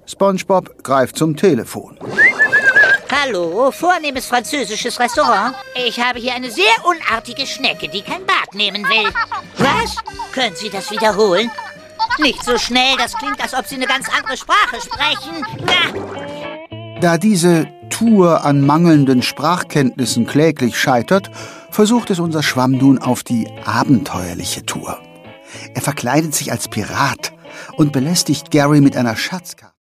SpongeBob greift zum Telefon. Hallo, vornehmes französisches Restaurant. Ich habe hier eine sehr unartige Schnecke, die kein Bad nehmen will. Was? Können Sie das wiederholen? Nicht so schnell, das klingt, als ob Sie eine ganz andere Sprache sprechen. Na. Da diese Tour an mangelnden Sprachkenntnissen kläglich scheitert, versucht es unser Schwamm nun auf die abenteuerliche Tour. Er verkleidet sich als Pirat und belästigt Gary mit einer Schatzkarte.